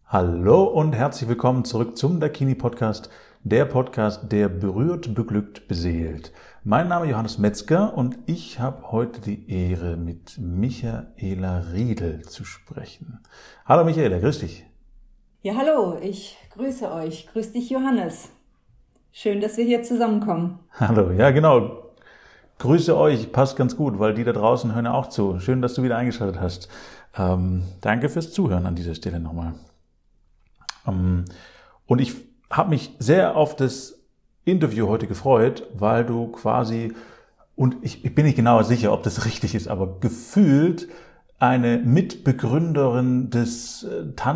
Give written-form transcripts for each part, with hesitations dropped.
Hallo und herzlich willkommen zurück zum Dakini Podcast, der Podcast, der berührt, beglückt, beseelt. Mein Name ist Johannes Metzger und ich habe heute die Ehre, mit Michaela Riedl zu sprechen. Hallo Michaela, grüß dich. Ja, hallo, ich grüße euch. Grüß dich, Johannes. Schön, dass wir hier zusammenkommen. Hallo, ja genau. Grüße euch, passt ganz gut, weil die da draußen hören ja auch zu. Schön, dass du wieder eingeschaltet hast. Danke fürs Zuhören an dieser Stelle nochmal. Und ich habe mich sehr auf das Interview heute gefreut, weil du quasi, und ich bin nicht genau sicher, ob das richtig ist, aber gefühlt eine Mitbegründerin des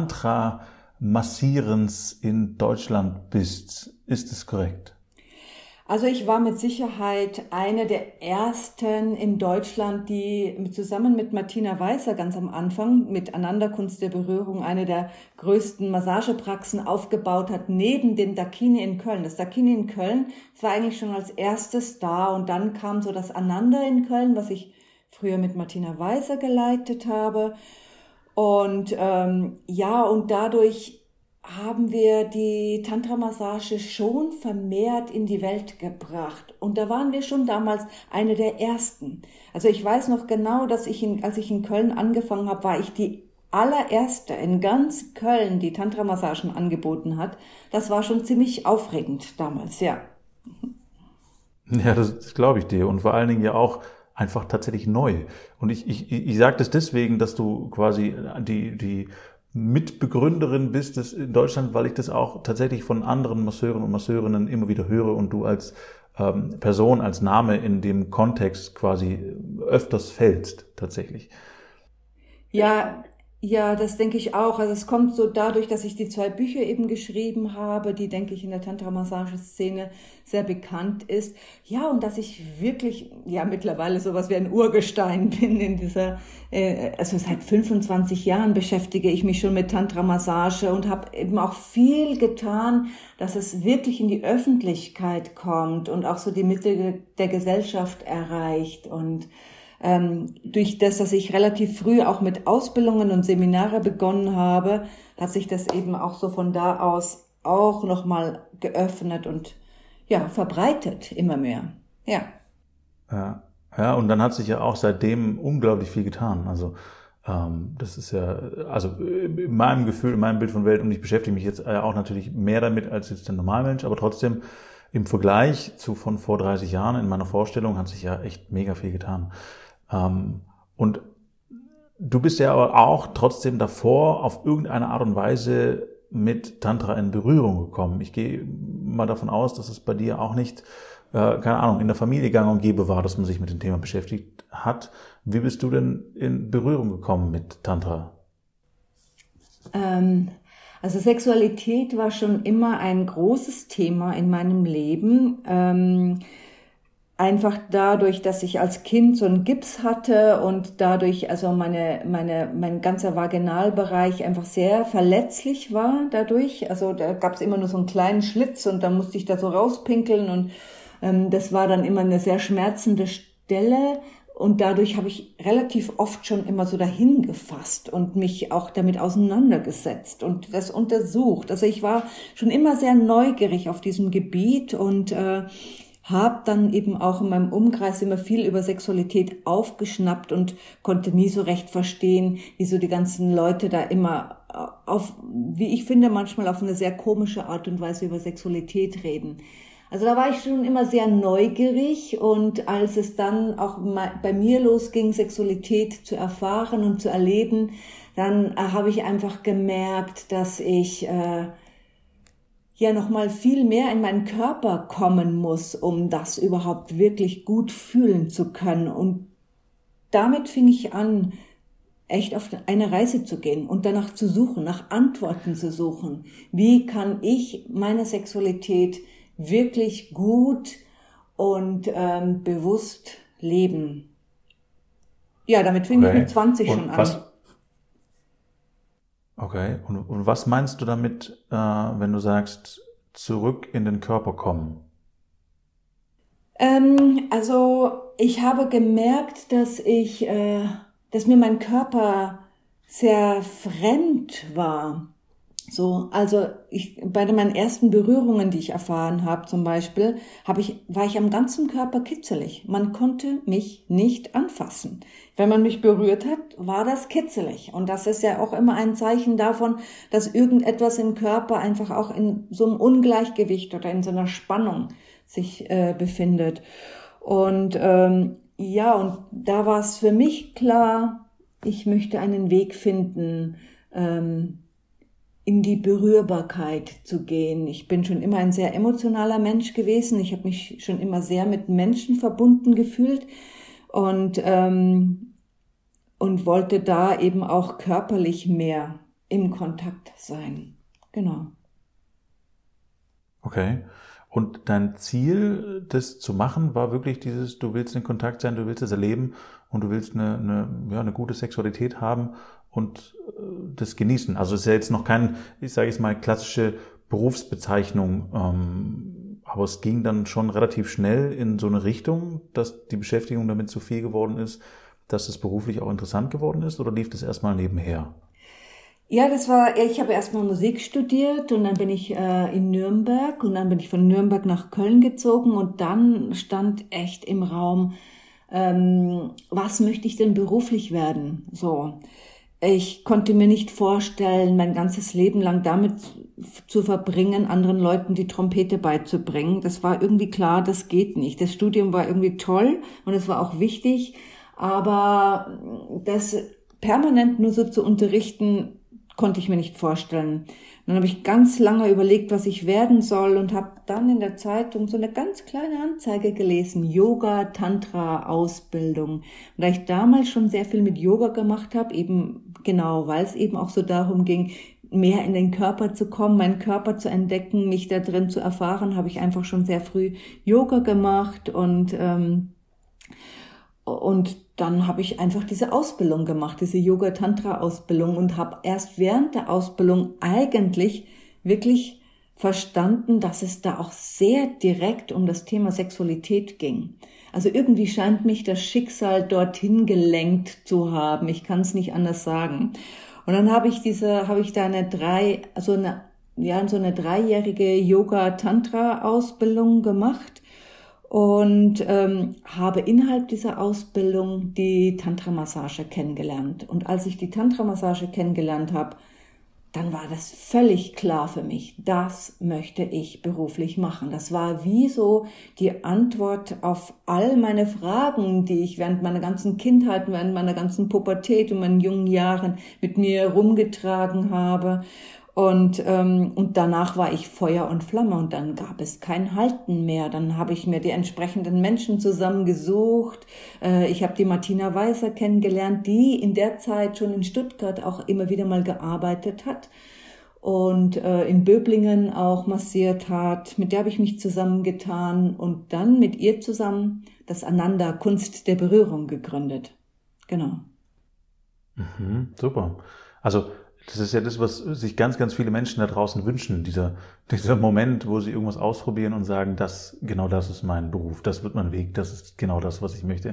Tantra-Massierens in Deutschland bist. Ist es korrekt? Also ich war mit Sicherheit eine der ersten in Deutschland, die zusammen mit Martina Weißer ganz am Anfang mit Ananda-Kunst der Berührung eine der größten Massagepraxen aufgebaut hat, neben dem Dakini in Köln. Das Dakini in Köln, das war eigentlich schon als erstes da, und dann kam so das Ananda in Köln, was ich früher mit Martina Weißer geleitet habe. Und und dadurch haben wir die Tantra-Massage schon vermehrt in die Welt gebracht. Und da waren wir schon damals eine der ersten. Also ich weiß noch genau, dass als ich in Köln angefangen habe, war ich die allererste in ganz Köln, die Tantra-Massagen angeboten hat. Das war schon ziemlich aufregend damals, ja. Ja, das glaube ich dir. Und vor allen Dingen ja auch einfach tatsächlich neu. Und ich sage das deswegen, dass du quasi die Mitbegründerin bist des in Deutschland, weil ich das auch tatsächlich von anderen Masseuren und Masseurinnen immer wieder höre und du als Person, als Name in dem Kontext quasi öfters fällst, tatsächlich. Ja, ja, das denke ich auch. Also es kommt so dadurch, dass ich die 2 Bücher eben geschrieben habe, die, denke ich, in der Tantra-Massageszene sehr bekannt ist. Ja, und dass ich wirklich, ja, mittlerweile sowas wie ein Urgestein bin in also seit 25 Jahren beschäftige ich mich schon mit Tantra-Massage und habe eben auch viel getan, dass es wirklich in die Öffentlichkeit kommt und auch so die Mitte der Gesellschaft erreicht. Und durch das, dass ich relativ früh auch mit Ausbildungen und Seminare begonnen habe, hat sich das eben auch so von da aus auch nochmal geöffnet und ja, verbreitet immer mehr. Ja. Ja, ja, und dann hat sich ja auch seitdem unglaublich viel getan. Also das ist ja, also in meinem Gefühl, in meinem Bild von Welt, und ich beschäftige mich jetzt auch natürlich mehr damit als jetzt der Normalmensch, aber trotzdem im Vergleich zu von vor 30 Jahren in meiner Vorstellung hat sich ja echt mega viel getan. Und du bist ja aber auch trotzdem davor auf irgendeine Art und Weise mit Tantra in Berührung gekommen. Ich gehe mal davon aus, dass es bei dir auch nicht, keine Ahnung, in der Familie gang und gäbe war, dass man sich mit dem Thema beschäftigt hat. Wie bist du denn in Berührung gekommen mit Tantra? Also Sexualität war schon immer ein großes Thema in meinem Leben. Einfach dadurch, dass ich als Kind so einen Gips hatte und dadurch also mein ganzer Vaginalbereich einfach sehr verletzlich war dadurch. Also da gab es immer nur so einen kleinen Schlitz und da musste ich da so rauspinkeln, und das war dann immer eine sehr schmerzende Stelle. Und dadurch habe ich relativ oft schon immer so dahin gefasst und mich auch damit auseinandergesetzt und das untersucht. Also ich war schon immer sehr neugierig auf diesem Gebiet und habe dann eben auch in meinem Umkreis immer viel über Sexualität aufgeschnappt und konnte nie so recht verstehen, wieso die ganzen Leute da immer auf, wie ich finde, manchmal auf eine sehr komische Art und Weise über Sexualität reden. Also da war ich schon immer sehr neugierig, und als es dann auch bei mir losging, Sexualität zu erfahren und zu erleben, dann habe ich einfach gemerkt, dass ich ja noch mal viel mehr in meinen Körper kommen muss, um das überhaupt wirklich gut fühlen zu können. Und damit fing ich an, echt auf eine Reise zu gehen und danach zu suchen, nach Antworten zu suchen. Wie kann ich meine Sexualität wirklich gut und bewusst leben? Ja, damit fing ich Okay. mit 20 schon Und an. und was meinst du damit, wenn du sagst, zurück in den Körper kommen? Also ich habe gemerkt, dass mir mein Körper sehr fremd war. So, also bei meinen ersten Berührungen, die ich erfahren habe, zum Beispiel, war ich am ganzen Körper kitzelig. Man konnte mich nicht anfassen. Wenn man mich berührt hat, war das kitzelig. Und das ist ja auch immer ein Zeichen davon, dass irgendetwas im Körper einfach auch in so einem Ungleichgewicht oder in so einer Spannung sich befindet. Und ja, und da war es für mich klar, ich möchte einen Weg finden, in die Berührbarkeit zu gehen. Ich bin schon immer ein sehr emotionaler Mensch gewesen. Ich habe mich schon immer sehr mit Menschen verbunden gefühlt und wollte da eben auch körperlich mehr im Kontakt sein. Genau. Okay. Und dein Ziel, das zu machen, war wirklich dieses, du willst in Kontakt sein, du willst es erleben und du willst eine gute Sexualität haben und das genießen. Also es ist ja jetzt noch kein, ich sage jetzt mal, klassische Berufsbezeichnung, aber es ging dann schon relativ schnell in so eine Richtung, dass die Beschäftigung damit so viel geworden ist, dass es beruflich auch interessant geworden ist, oder lief das erstmal nebenher? Ja, ich habe erstmal Musik studiert und dann bin ich in Nürnberg und dann bin ich von Nürnberg nach Köln gezogen und dann stand echt im Raum, was möchte ich denn beruflich werden? So. Ich konnte mir nicht vorstellen, mein ganzes Leben lang damit zu verbringen, anderen Leuten die Trompete beizubringen. Das war irgendwie klar, das geht nicht. Das Studium war irgendwie toll und es war auch wichtig, aber das permanent nur so zu unterrichten, konnte ich mir nicht vorstellen. Dann habe ich ganz lange überlegt, was ich werden soll und habe dann in der Zeitung so eine ganz kleine Anzeige gelesen, Yoga-Tantra-Ausbildung. Und da ich damals schon sehr viel mit Yoga gemacht habe, eben genau, weil es eben auch so darum ging, mehr in den Körper zu kommen, meinen Körper zu entdecken, mich da drin zu erfahren, habe ich einfach schon sehr früh Yoga gemacht und dann habe ich einfach diese Ausbildung gemacht, diese Yoga-Tantra-Ausbildung und habe erst während der Ausbildung eigentlich wirklich verstanden, dass es da auch sehr direkt um das Thema Sexualität ging. Also irgendwie scheint mich das Schicksal dorthin gelenkt zu haben. Ich kann es nicht anders sagen. Und dann habe ich da so eine dreijährige Yoga-Tantra-Ausbildung gemacht. Und habe innerhalb dieser Ausbildung die Tantra-Massage kennengelernt. Und als ich die Tantra-Massage kennengelernt habe, dann war das völlig klar für mich, das möchte ich beruflich machen. Das war wie so die Antwort auf all meine Fragen, die ich während meiner ganzen Kindheit, während meiner ganzen Pubertät und meinen jungen Jahren mit mir rumgetragen habe. Und danach war ich Feuer und Flamme und dann gab es kein Halten mehr. Dann habe ich mir die entsprechenden Menschen zusammengesucht. Ich habe die Martina Weißer kennengelernt, die in der Zeit schon in Stuttgart auch immer wieder mal gearbeitet hat und in Böblingen auch massiert hat. Mit der habe ich mich zusammengetan und dann mit ihr zusammen das Ananda Kunst der Berührung gegründet. Genau. Mhm, super. Also das ist ja das, was sich ganz, ganz viele Menschen da draußen wünschen. Dieser Moment, wo sie irgendwas ausprobieren und sagen, genau das ist mein Beruf, das wird mein Weg, das ist genau das, was ich möchte.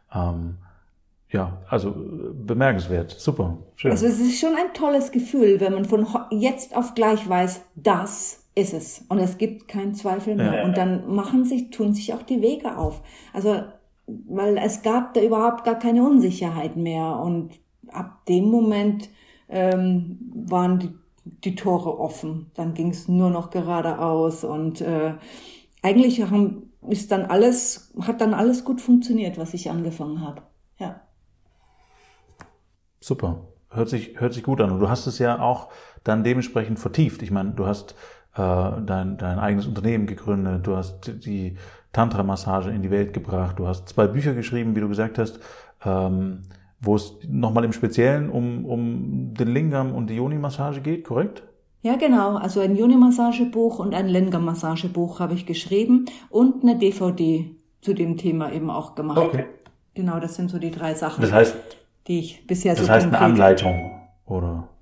Ja, also bemerkenswert. Super. Schön. Also es ist schon ein tolles Gefühl, wenn man von jetzt auf gleich weiß, das ist es. Und es gibt keinen Zweifel mehr. Ja. Und dann tun sich auch die Wege auf. Also, weil es gab da überhaupt gar keine Unsicherheit mehr. Und ab dem Moment waren die Tore offen. Dann ging es nur noch geradeaus und eigentlich hat dann alles gut funktioniert, was ich angefangen habe. Ja. Super. Hört sich gut an. Und du hast es ja auch dann dementsprechend vertieft. Ich meine, du hast dein eigenes Unternehmen gegründet, du hast die Tantra-Massage in die Welt gebracht, du hast 2 Bücher geschrieben, wie du gesagt hast, wo es nochmal im Speziellen um den Lingam und die Yoni-Massage geht, korrekt? Ja, genau. Also ein Yoni-Massagebuch und ein Lingam-Massagebuch habe ich geschrieben und eine DVD zu dem Thema eben auch gemacht. Okay. Genau, das sind so die 3 Sachen, das heißt, die ich bisher so Das heißt eine Anleitung, oder?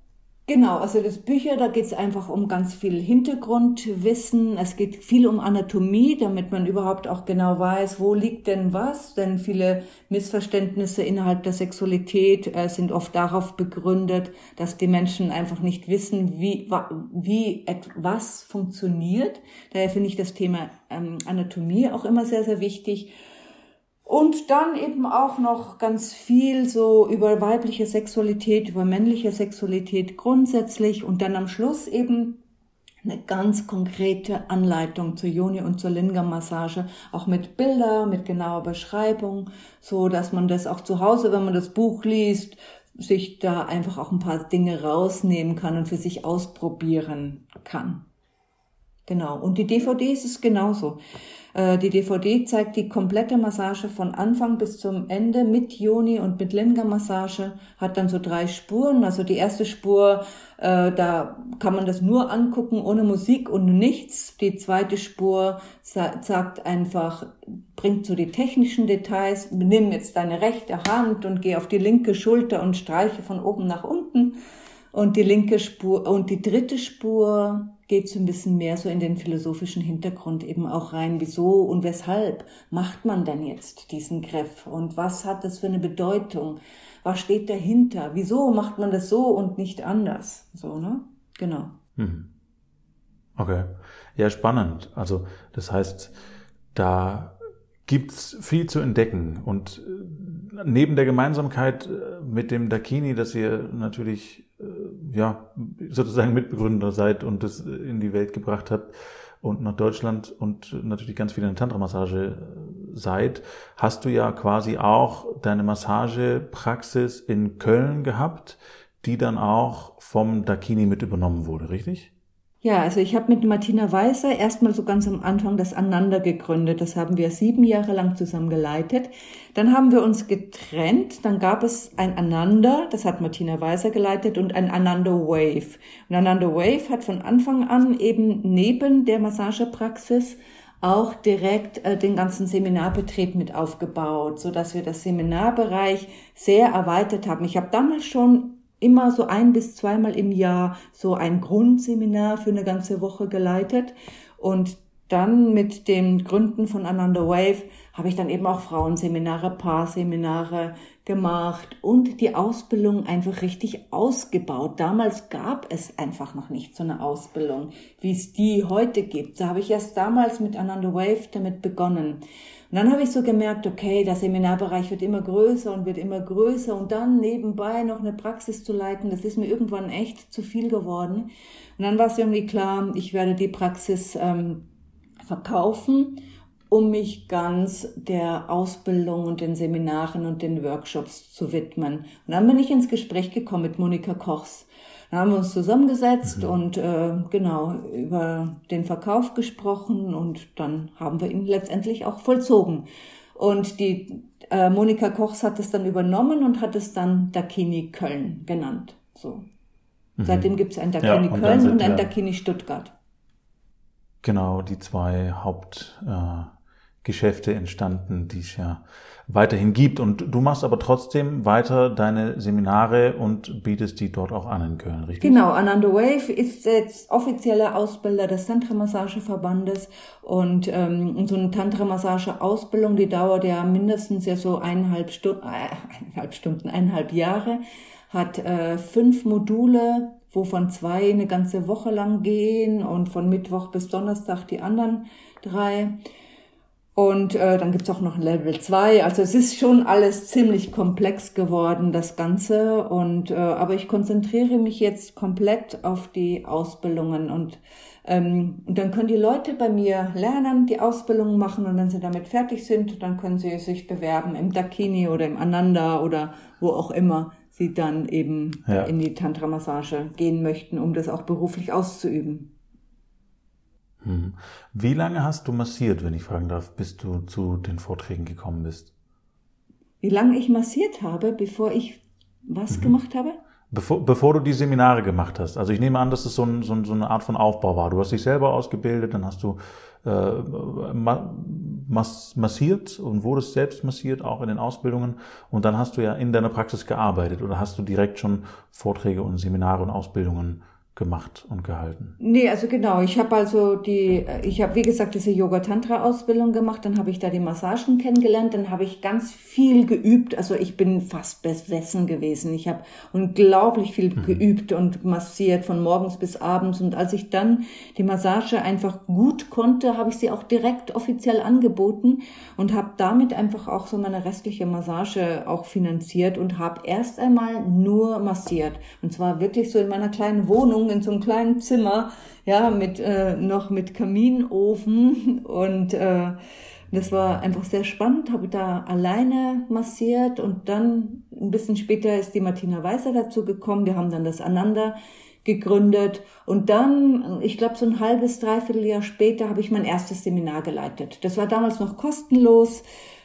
Genau, also das Bücher, da geht es einfach um ganz viel Hintergrundwissen. Es geht viel um Anatomie, damit man überhaupt auch genau weiß, wo liegt denn was. Denn viele Missverständnisse innerhalb der Sexualität sind oft darauf begründet, dass die Menschen einfach nicht wissen, wie etwas funktioniert. Daher finde ich das Thema Anatomie auch immer sehr, sehr wichtig. Und dann eben auch noch ganz viel so über weibliche Sexualität, über männliche Sexualität grundsätzlich und dann am Schluss eben eine ganz konkrete Anleitung zur Yoni- und zur Lingam-Massage, auch mit Bilder, mit genauer Beschreibung, so dass man das auch zu Hause, wenn man das Buch liest, sich da einfach auch ein paar Dinge rausnehmen kann und für sich ausprobieren kann. Genau. Und die DVD ist es genauso. Die DVD zeigt die komplette Massage von Anfang bis zum Ende mit Yoni und mit Lingam-Massage, hat dann so 3 Spuren. Also die erste Spur, da kann man das nur angucken, ohne Musik und nichts. Die zweite Spur sagt einfach, bringt so die technischen Details. Nimm jetzt deine rechte Hand und geh auf die linke Schulter und streiche von oben nach unten. Und die linke Spur und die dritte Spur geht so ein bisschen mehr so in den philosophischen Hintergrund eben auch rein. Wieso und weshalb macht man denn jetzt diesen Griff? Und was hat das für eine Bedeutung? Was steht dahinter? Wieso macht man das so und nicht anders? So, ne? Genau. Okay. Ja, spannend. Also, das heißt, da gibt's viel zu entdecken. Und neben der Gemeinsamkeit mit dem Dakini, dass ihr natürlich sozusagen Mitbegründer seid und das in die Welt gebracht habt und nach Deutschland und natürlich ganz viel in der Tantra-Massage seid, hast du ja quasi auch deine Massagepraxis in Köln gehabt, die dann auch vom Dakini mit übernommen wurde, richtig? Ja, also ich habe mit Martina Weißer erstmal so ganz am Anfang das Ananda gegründet. Das haben wir 7 Jahre lang zusammen geleitet. Dann haben wir uns getrennt. Dann gab es ein Ananda, das hat Martina Weißer geleitet, und ein Ananda Wave. Und Ananda Wave hat von Anfang an eben neben der Massagepraxis auch direkt den ganzen Seminarbetrieb mit aufgebaut, so dass wir das Seminarbereich sehr erweitert haben. Ich habe damals schon immer so 1 bis 2 Mal im Jahr so ein Grundseminar für eine ganze Woche geleitet. Und dann mit dem Gründen von Ananda Wave habe ich dann eben auch Frauenseminare, Paarseminare gemacht und die Ausbildung einfach richtig ausgebaut. Damals gab es einfach noch nicht so eine Ausbildung, wie es die heute gibt. Da habe ich erst damals mit Ananda Wave damit begonnen. Und dann habe ich so gemerkt, okay, der Seminarbereich wird immer größer und dann nebenbei noch eine Praxis zu leiten, das ist mir irgendwann echt zu viel geworden. Und dann war es irgendwie klar, ich werde die Praxis verkaufen, um mich ganz der Ausbildung und den Seminaren und den Workshops zu widmen. Und dann bin ich ins Gespräch gekommen mit Monika Kochs. Dann haben wir uns zusammengesetzt und über den Verkauf gesprochen und dann haben wir ihn letztendlich auch vollzogen. Und die Monika Kochs hat es dann übernommen und hat es dann Dakini Köln genannt. So. Seitdem gibt es ein Dakini Köln und ein Dakini Stuttgart. Genau, die 2 Hauptgeschäfte entstanden, die es ja weiterhin gibt. Und du machst aber trotzdem weiter deine Seminare und bietest die dort auch an in Köln, richtig? Genau, Ananda Wave ist jetzt offizieller Ausbilder des Tantra-Massage-Verbandes und so eine Tantra-Massage-Ausbildung, die dauert ja mindestens ja so 1,5 Jahre, hat 5 Module, wovon 2 eine ganze Woche lang gehen und von Mittwoch bis Donnerstag die anderen 3. Und dann gibt's auch noch ein Level 2. Also es ist schon alles ziemlich komplex geworden, das Ganze. Und aber ich konzentriere mich jetzt komplett auf die Ausbildungen. Und dann können die Leute bei mir lernen, die Ausbildung machen. Und wenn sie damit fertig sind, dann können sie sich bewerben im Dakini oder im Ananda oder wo auch immer sie dann eben in die Tantra-Massage gehen möchten, um das auch beruflich auszuüben. Wie lange hast du massiert, wenn ich fragen darf, bis du zu den Vorträgen gekommen bist? Wie lange ich massiert habe, bevor ich was gemacht habe? Bevor du die Seminare gemacht hast. Also ich nehme an, dass es so eine Art von Aufbau war. Du hast dich selber ausgebildet, dann hast du massiert und wurdest selbst massiert, auch in den Ausbildungen. Und dann hast du ja in deiner Praxis gearbeitet oder hast du direkt schon Vorträge und Seminare und Ausbildungen gemacht und gehalten? Nee, also genau. Ich habe wie gesagt, diese Yoga-Tantra-Ausbildung gemacht, dann habe ich da die Massagen kennengelernt, dann habe ich ganz viel geübt. Also ich bin fast besessen gewesen. Ich habe unglaublich viel geübt und massiert von morgens bis abends. Und als ich dann die Massage einfach gut konnte, habe ich sie auch direkt offiziell angeboten und habe damit einfach auch so meine restliche Massage auch finanziert und habe erst einmal nur massiert. Und zwar wirklich so in meiner kleinen Wohnung, in so einem kleinen Zimmer, ja, noch mit Kaminofen und das war einfach sehr spannend, habe da alleine massiert und dann ein bisschen später ist die Martina Weißer dazu gekommen, wir haben dann das Ananda gegründet und dann, ich glaube so ein halbes, dreiviertel Jahr später habe ich mein erstes Seminar geleitet. Das war damals noch kostenlos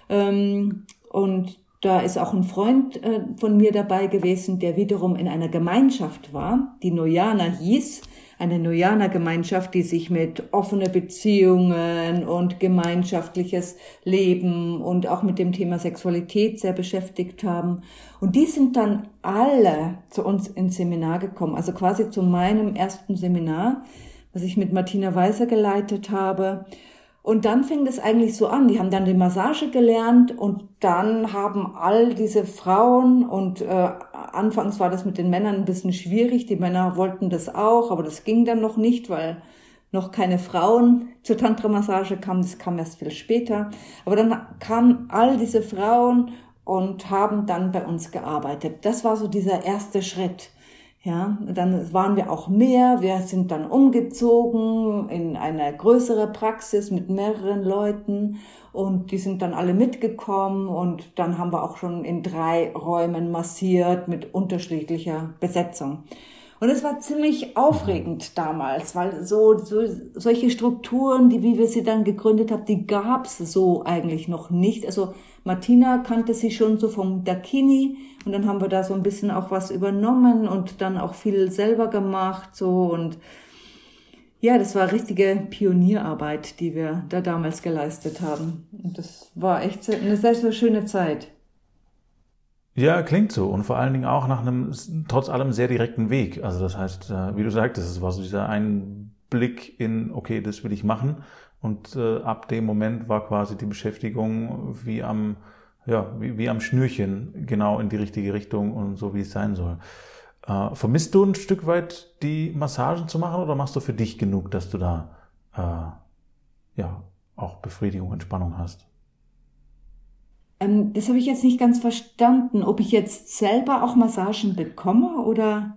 und da ist auch ein Freund von mir dabei gewesen, der wiederum in einer Gemeinschaft war, die Noyana hieß. Eine Noyana-Gemeinschaft, die sich mit offenen Beziehungen und gemeinschaftliches Leben und auch mit dem Thema Sexualität sehr beschäftigt haben. Und die sind dann alle zu uns ins Seminar gekommen, also quasi zu meinem ersten Seminar, was ich mit Martina Weißer geleitet habe. Und dann fing das eigentlich so an. Die haben dann die Massage gelernt und dann haben all diese Frauen und anfangs war das mit den Männern ein bisschen schwierig. Die Männer wollten das auch, aber das ging dann noch nicht, weil noch keine Frauen zur Tantra-Massage kamen. Das kam erst viel später. Aber dann kamen all diese Frauen und haben dann bei uns gearbeitet. Das war so dieser erste Schritt. Ja, dann waren wir auch mehr. Wir sind dann umgezogen in eine größere Praxis mit mehreren Leuten und die sind dann alle mitgekommen und dann haben wir auch schon in 3 Räumen massiert mit unterschiedlicher Besetzung. Und es war ziemlich aufregend damals, weil solche Strukturen, wie wir sie dann gegründet haben, die gab's so eigentlich noch nicht. Also Martina kannte sie schon so vom Dakini und dann haben wir da so ein bisschen auch was übernommen und dann auch viel selber gemacht so und ja, das war richtige Pionierarbeit, die wir da damals geleistet haben. Und das war echt eine sehr, sehr schöne Zeit. Ja, klingt so. Und vor allen Dingen auch nach einem, trotz allem, sehr direkten Weg. Also das heißt, wie du sagtest, es war so dieser Einblick in, okay, das will ich machen. Und ab dem Moment war quasi die Beschäftigung wie am Schnürchen, genau in die richtige Richtung und so, wie es sein soll. Vermisst du ein Stück weit die Massagen zu machen oder machst du für dich genug, dass du da auch Befriedigung, Entspannung hast? Das habe ich jetzt nicht ganz verstanden, ob ich jetzt selber auch Massagen bekomme oder?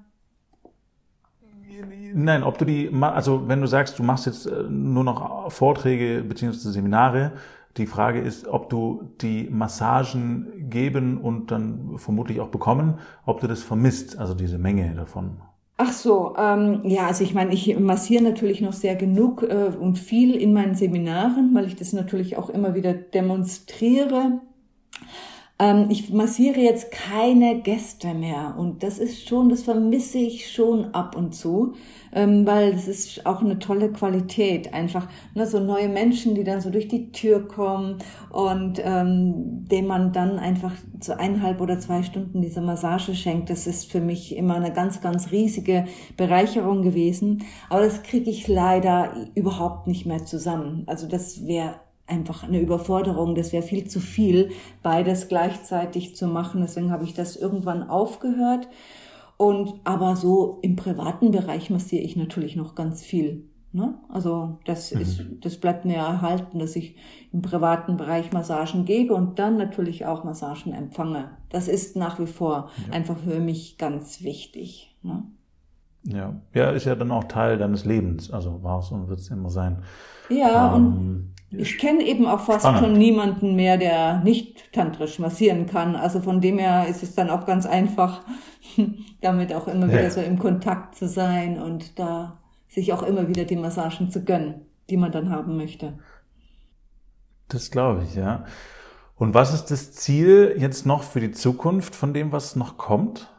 Nein, ob du also wenn du sagst, du machst jetzt nur noch Vorträge bzw. Seminare, die Frage ist, ob du die Massagen geben und dann vermutlich auch bekommen, ob du das vermisst, also diese Menge davon. Ach so, also ich meine, ich massiere natürlich noch sehr genug und viel in meinen Seminaren, weil ich das natürlich auch immer wieder demonstriere. Ich massiere jetzt keine Gäste mehr und das vermisse ich schon ab und zu, weil das ist auch eine tolle Qualität, einfach so neue Menschen, die dann so durch die Tür kommen und denen man dann einfach so 1,5 oder 2 Stunden diese Massage schenkt. Das ist für mich immer eine ganz, ganz riesige Bereicherung gewesen, aber das kriege ich leider überhaupt nicht mehr zusammen. Also das wäre einfach eine Überforderung, das wäre viel zu viel, beides gleichzeitig zu machen. Deswegen habe ich das irgendwann aufgehört. Aber so im privaten Bereich massiere ich natürlich noch ganz viel. Ne? Also das bleibt mir erhalten, dass ich im privaten Bereich Massagen gebe und dann natürlich auch Massagen empfange. Das ist nach wie vor einfach für mich ganz wichtig. Ne? Ja, ist ja dann auch Teil deines Lebens. Also war es und wird es immer sein. Ja, und ich kenne eben auch fast schon niemanden mehr, der nicht tantrisch massieren kann. Also von dem her ist es dann auch ganz einfach, damit auch immer wieder so im Kontakt zu sein und da sich auch immer wieder die Massagen zu gönnen, die man dann haben möchte. Das glaube ich, ja. Und was ist das Ziel jetzt noch für die Zukunft von dem, was noch kommt?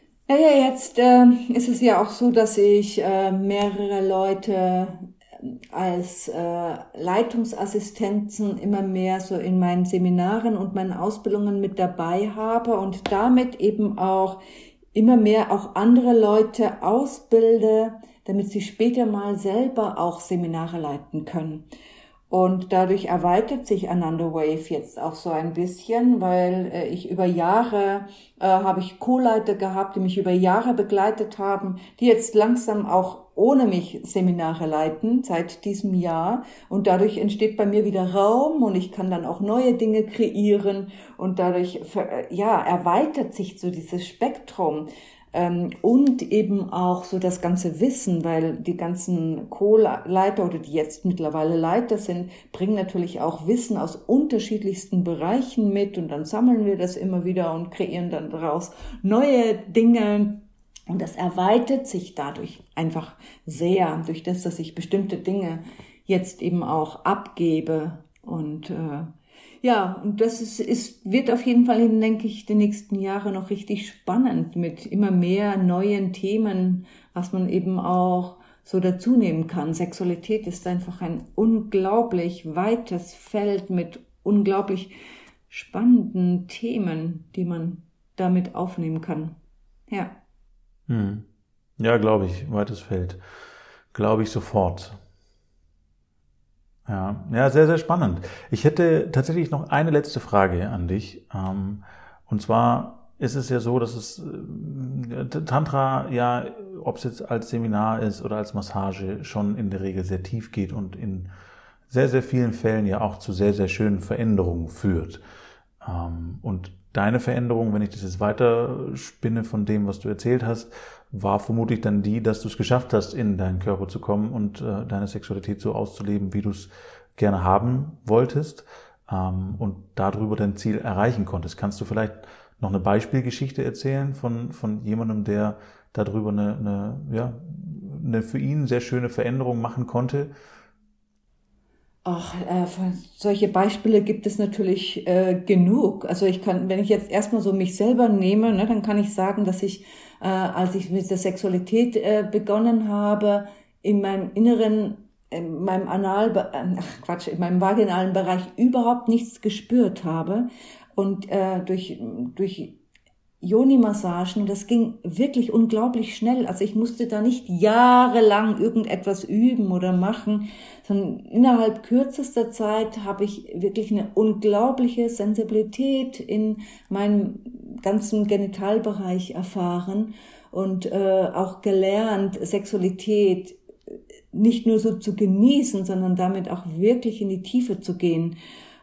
Naja, jetzt ist es ja auch so, dass ich mehrere Leute als Leitungsassistentin immer mehr so in meinen Seminaren und meinen Ausbildungen mit dabei habe und damit eben auch immer mehr auch andere Leute ausbilde, damit sie später mal selber auch Seminare leiten können. Und dadurch erweitert sich Ananda Wave jetzt auch so ein bisschen, weil ich über Jahre habe ich Co-Leiter gehabt, die mich über Jahre begleitet haben, die jetzt langsam auch ohne mich Seminare leiten seit diesem Jahr. Und dadurch entsteht bei mir wieder Raum und ich kann dann auch neue Dinge kreieren und dadurch erweitert sich so dieses Spektrum. Und eben auch so das ganze Wissen, weil die ganzen Co-Leiter oder die jetzt mittlerweile Leiter sind, bringen natürlich auch Wissen aus unterschiedlichsten Bereichen mit und dann sammeln wir das immer wieder und kreieren dann daraus neue Dinge und das erweitert sich dadurch einfach sehr, durch das, dass ich bestimmte Dinge jetzt eben auch abgebe und und das wird auf jeden Fall, denke ich, die nächsten Jahre noch richtig spannend mit immer mehr neuen Themen, was man eben auch so dazu nehmen kann. Sexualität ist einfach ein unglaublich weites Feld mit unglaublich spannenden Themen, die man damit aufnehmen kann. Ja. Ja, glaube ich, weites Feld. Glaube ich sofort. Ja, sehr, sehr spannend. Ich hätte tatsächlich noch eine letzte Frage an dich. Und zwar ist es ja so, dass es Tantra ja, ob es jetzt als Seminar ist oder als Massage, schon in der Regel sehr tief geht und in sehr, sehr vielen Fällen ja auch zu sehr, sehr schönen Veränderungen führt. Und deine Veränderung, wenn ich das jetzt weiter spinne von dem, was du erzählt hast, war vermutlich dann die, dass du es geschafft hast, in deinen Körper zu kommen und deine Sexualität so auszuleben, wie du es gerne haben wolltest und darüber dein Ziel erreichen konntest. Kannst du vielleicht noch eine Beispielgeschichte erzählen von jemandem, der darüber eine für ihn sehr schöne Veränderung machen konnte? Ach, solche Beispiele gibt es natürlich genug. Also wenn ich jetzt erstmal so mich selber nehme, ne, dann kann ich sagen, dass ich, als ich mit der Sexualität begonnen habe, in meinem in meinem in meinem vaginalen Bereich überhaupt nichts gespürt habe und durch Yoni-Massagen, und das ging wirklich unglaublich schnell. Also ich musste da nicht jahrelang irgendetwas üben oder machen, sondern innerhalb kürzester Zeit habe ich wirklich eine unglaubliche Sensibilität in meinem ganzen Genitalbereich erfahren und auch gelernt, Sexualität nicht nur so zu genießen, sondern damit auch wirklich in die Tiefe zu gehen.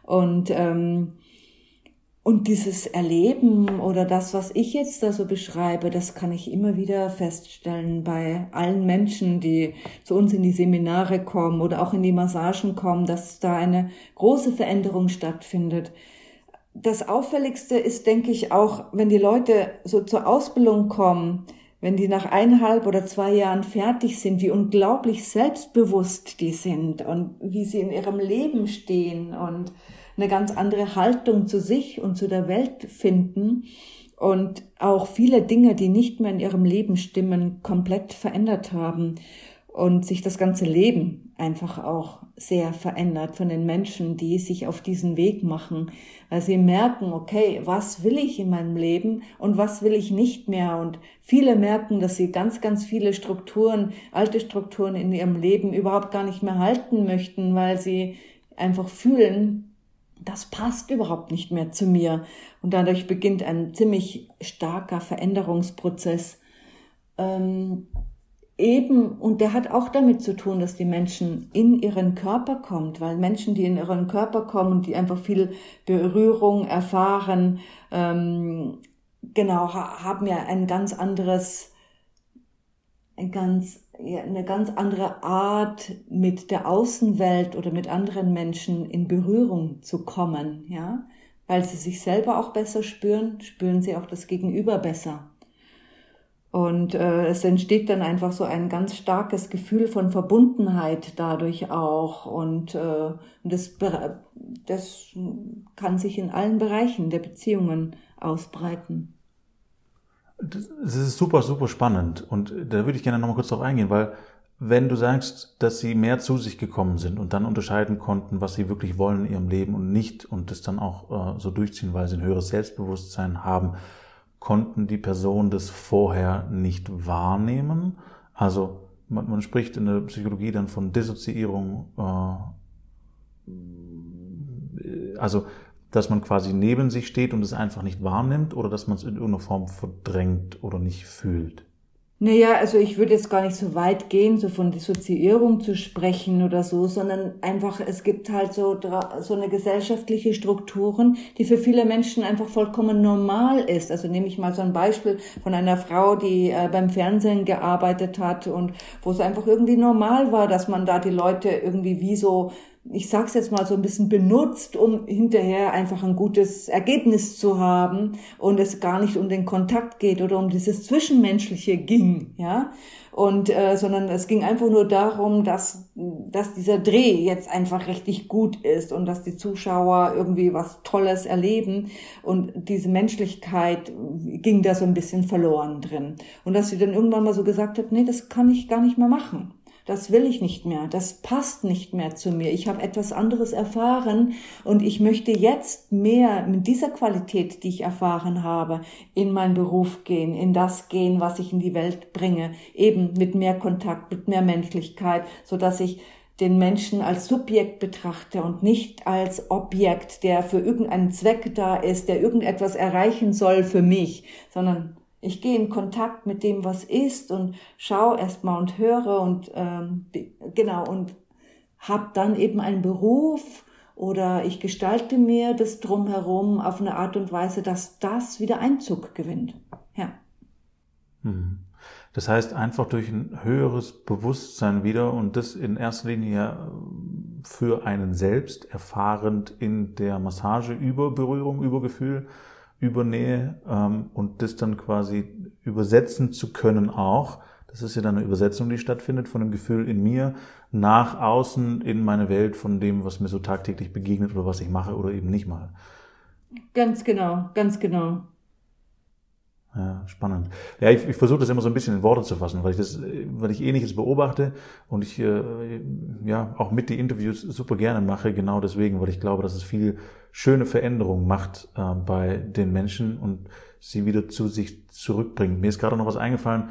Und dieses Erleben oder das, was ich jetzt da so beschreibe, das kann ich immer wieder feststellen bei allen Menschen, die zu uns in die Seminare kommen oder auch in die Massagen kommen, dass da eine große Veränderung stattfindet. Das Auffälligste ist, denke ich, auch, wenn die Leute so zur Ausbildung kommen, wenn die nach 1,5 oder 2 Jahren fertig sind, wie unglaublich selbstbewusst die sind und wie sie in ihrem Leben stehen und eine ganz andere Haltung zu sich und zu der Welt finden und auch viele Dinge, die nicht mehr in ihrem Leben stimmen, komplett verändert haben und sich das ganze Leben einfach auch sehr verändert von den Menschen, die sich auf diesen Weg machen, weil sie merken, okay, was will ich in meinem Leben und was will ich nicht mehr, und viele merken, dass sie ganz, ganz viele Strukturen, alte Strukturen in ihrem Leben überhaupt gar nicht mehr halten möchten, weil sie einfach fühlen, das passt überhaupt nicht mehr zu mir. Und dadurch beginnt ein ziemlich starker Veränderungsprozess. Und der hat auch damit zu tun, dass die Menschen in ihren Körper kommen, weil Menschen, die in ihren Körper kommen, die einfach viel Berührung erfahren, haben ja eine ganz andere Art, mit der Außenwelt oder mit anderen Menschen in Berührung zu kommen, ja, weil sie sich selber auch besser spüren sie auch das Gegenüber besser. Und es entsteht dann einfach so ein ganz starkes Gefühl von Verbundenheit dadurch auch, und das kann sich in allen Bereichen der Beziehungen ausbreiten. Das ist super, super spannend, und da würde ich gerne nochmal kurz drauf eingehen, weil wenn du sagst, dass sie mehr zu sich gekommen sind und dann unterscheiden konnten, was sie wirklich wollen in ihrem Leben und nicht und das dann auch so durchziehen, weil sie ein höheres Selbstbewusstsein haben, konnten die Personen das vorher nicht wahrnehmen? Also man spricht in der Psychologie dann von Dissoziierung, also dass man quasi neben sich steht und es einfach nicht wahrnimmt oder dass man es in irgendeiner Form verdrängt oder nicht fühlt. Naja, also ich würde jetzt gar nicht so weit gehen, so von Dissoziierung zu sprechen oder so, sondern einfach, es gibt halt so eine gesellschaftliche Strukturen, die für viele Menschen einfach vollkommen normal ist. Also nehme ich mal so ein Beispiel von einer Frau, die beim Fernsehen gearbeitet hat und wo es einfach irgendwie normal war, dass man da die Leute irgendwie wie so, ich sag's jetzt mal so ein bisschen benutzt, um hinterher einfach ein gutes Ergebnis zu haben und es gar nicht um den Kontakt geht oder um dieses Zwischenmenschliche ging, ja, und sondern es ging einfach nur darum, dass dieser Dreh jetzt einfach richtig gut ist und dass die Zuschauer irgendwie was Tolles erleben und diese Menschlichkeit ging da so ein bisschen verloren drin und dass sie dann irgendwann mal so gesagt hat, nee, das kann ich gar nicht mehr machen. Das will ich nicht mehr, das passt nicht mehr zu mir. Ich habe etwas anderes erfahren und ich möchte jetzt mehr mit dieser Qualität, die ich erfahren habe, in meinen Beruf gehen, in das gehen, was ich in die Welt bringe, eben mit mehr Kontakt, mit mehr Menschlichkeit, so dass ich den Menschen als Subjekt betrachte und nicht als Objekt, der für irgendeinen Zweck da ist, der irgendetwas erreichen soll für mich, sondern ich gehe in Kontakt mit dem, was ist und schaue erstmal und höre und genau und habe dann eben einen Beruf oder ich gestalte mir das drumherum auf eine Art und Weise, dass das wieder Einzug gewinnt. Ja. Das heißt einfach durch ein höheres Bewusstsein wieder und das in erster Linie für einen selbst erfahrend in der Massage über Berührung, über Gefühl, über Nähe und das dann quasi übersetzen zu können auch. Das ist ja dann eine Übersetzung, die stattfindet von dem Gefühl in mir nach außen in meine Welt von dem, was mir so tagtäglich begegnet oder was ich mache oder eben nicht mache. Ganz genau, ganz genau. Ja, spannend. Ja, ich versuche das immer so ein bisschen in Worte zu fassen, weil ich Ähnliches beobachte und ich ja auch mit die Interviews super gerne mache, genau deswegen, weil ich glaube, dass es viel schöne Veränderungen macht bei den Menschen und sie wieder zu sich zurückbringt. Mir ist gerade noch was eingefallen,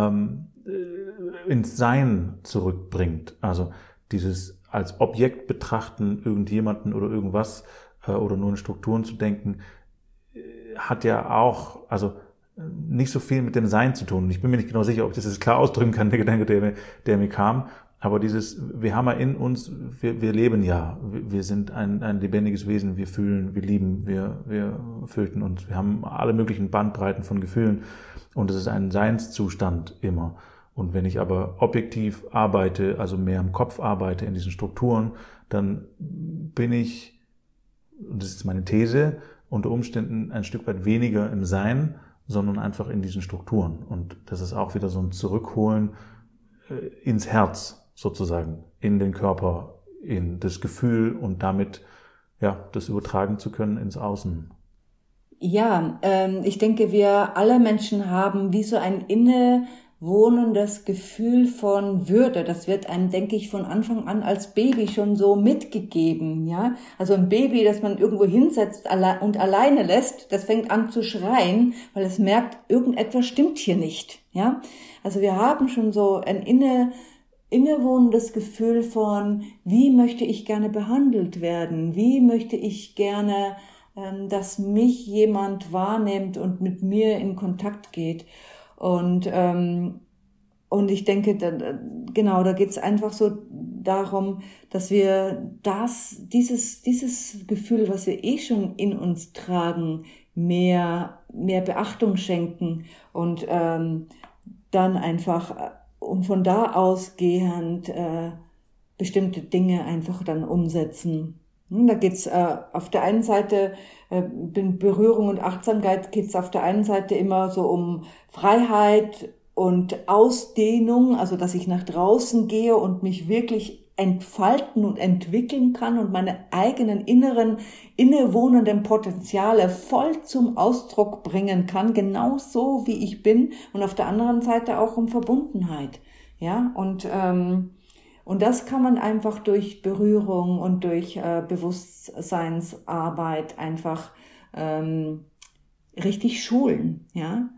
ins Sein zurückbringt. Also dieses als Objekt betrachten, irgendjemanden oder irgendwas oder nur in Strukturen zu denken, hat ja auch, also nicht so viel mit dem Sein zu tun. Ich bin mir nicht genau sicher, ob ich das jetzt klar ausdrücken kann, der Gedanke, der mir kam. Aber wir haben ja in uns, wir leben ja. Wir sind ein lebendiges Wesen. Wir fühlen, wir lieben, wir fürchten uns. Wir haben alle möglichen Bandbreiten von Gefühlen. Und es ist ein Seinszustand immer. Und wenn ich aber objektiv arbeite, also mehr im Kopf arbeite, in diesen Strukturen, dann bin ich, und das ist meine These, unter Umständen ein Stück weit weniger im Sein, sondern einfach in diesen Strukturen. Und das ist auch wieder so ein Zurückholen ins Herz sozusagen, in den Körper, in das Gefühl und damit ja das übertragen zu können ins Außen. Ja, ich denke, wir alle Menschen haben wie so ein innewohnendes Gefühl von Würde. Das wird einem, denke ich, von Anfang an als Baby schon so mitgegeben, ja. Also ein Baby, das man irgendwo hinsetzt und alleine lässt, das fängt an zu schreien, weil es merkt, irgendetwas stimmt hier nicht, ja. Also wir haben schon so ein innewohnendes Gefühl von, wie möchte ich gerne behandelt werden? Wie möchte ich gerne, dass mich jemand wahrnimmt und mit mir in Kontakt geht? Und ich denke, da geht es einfach so darum, dass wir dieses Gefühl, was wir schon in uns tragen, mehr Beachtung schenken und dann einfach und von da ausgehend bestimmte Dinge einfach dann umsetzen. Da geht's auf der einen Seite Berührung und Achtsamkeit geht's auf der einen Seite immer so um Freiheit und Ausdehnung, also dass ich nach draußen gehe und mich wirklich entfalten und entwickeln kann und meine eigenen innewohnenden Potenziale voll zum Ausdruck bringen kann, genauso wie ich bin, und auf der anderen Seite auch um Verbundenheit. Ja, und das kann man einfach durch Berührung und durch Bewusstseinsarbeit einfach richtig schulen, ja.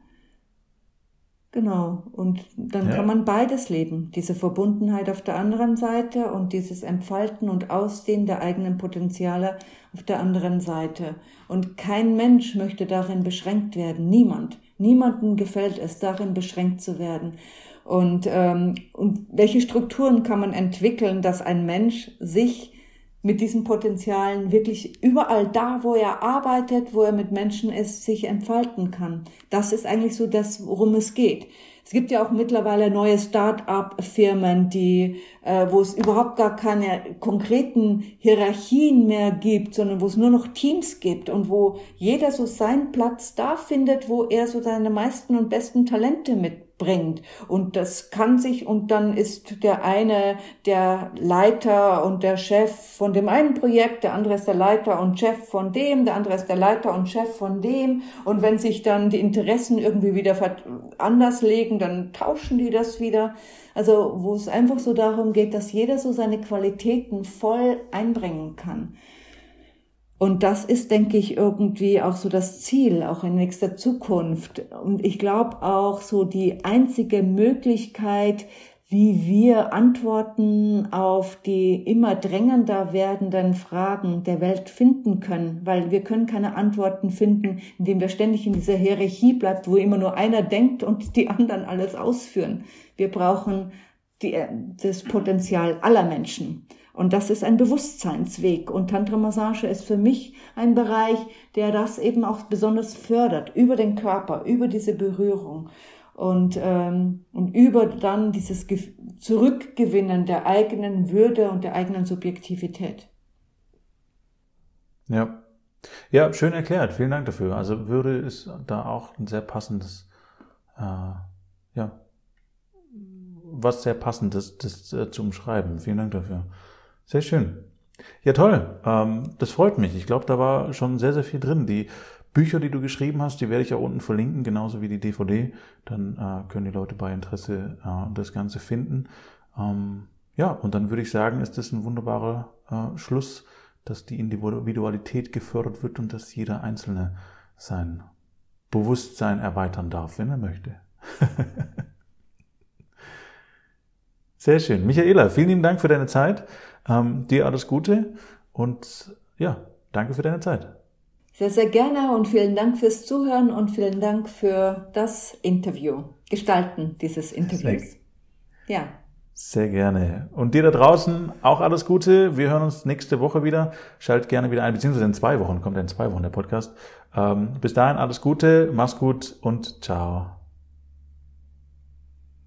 Genau. Und dann kann man beides leben. Diese Verbundenheit auf der anderen Seite und dieses Entfalten und Ausdehnen der eigenen Potenziale auf der anderen Seite. Und kein Mensch möchte darin beschränkt werden. Niemand. Niemandem gefällt es, darin beschränkt zu werden. Und welche Strukturen kann man entwickeln, dass ein Mensch sich mit diesen Potenzialen wirklich überall da, wo er arbeitet, wo er mit Menschen ist, sich entfalten kann. Das ist eigentlich so das, worum es geht. Es gibt ja auch mittlerweile neue Start-up-Firmen, wo es überhaupt gar keine konkreten Hierarchien mehr gibt, sondern wo es nur noch Teams gibt und wo jeder so seinen Platz da findet, wo er so seine meisten und besten Talente mitbringt. Und das kann sich, und dann ist der eine der Leiter und der Chef von dem einen Projekt, der andere ist der Leiter und Chef von dem, der andere ist der Leiter und Chef von dem. Und wenn sich dann die Interessen irgendwie wieder anders legen, dann tauschen die das wieder. Also wo es einfach so darum geht, dass jeder so seine Qualitäten voll einbringen kann. Und das ist, denke ich, irgendwie auch so das Ziel, auch in nächster Zukunft. Und ich glaube auch so die einzige Möglichkeit, wie wir Antworten auf die immer drängender werdenden Fragen der Welt finden können. Weil wir können keine Antworten finden, indem wir ständig in dieser Hierarchie bleiben, wo immer nur einer denkt und die anderen alles ausführen. Wir brauchen das Potenzial aller Menschen. Und das ist ein Bewusstseinsweg. Und Tantra-Massage ist für mich ein Bereich, der das eben auch besonders fördert, über den Körper, über diese Berührung und über dann dieses Zurückgewinnen der eigenen Würde und der eigenen Subjektivität. Ja. Ja, schön erklärt. Vielen Dank dafür. Also Würde ist da auch ein sehr passendes, was sehr passendes das zu umschreiben. Vielen Dank dafür. Sehr schön. Ja, toll. Das freut mich. Ich glaube, da war schon sehr, sehr viel drin. Die Bücher, die du geschrieben hast, die werde ich auch unten verlinken, genauso wie die DVD. Dann können die Leute bei Interesse das Ganze finden. Und dann würde ich sagen, ist das ein wunderbarer Schluss, dass die Individualität gefördert wird und dass jeder Einzelne sein Bewusstsein erweitern darf, wenn er möchte. Sehr schön. Michaela, vielen lieben Dank für deine Zeit. Dir alles Gute und danke für deine Zeit. Sehr, sehr gerne und vielen Dank fürs Zuhören und vielen Dank für das Interview, Gestalten dieses Interviews. Ja. Sehr gerne. Und dir da draußen auch alles Gute. Wir hören uns nächste Woche wieder. Schalt gerne wieder ein, beziehungsweise in 2 Wochen, kommt ja in 2 Wochen der Podcast. Bis dahin alles Gute, mach's gut und ciao.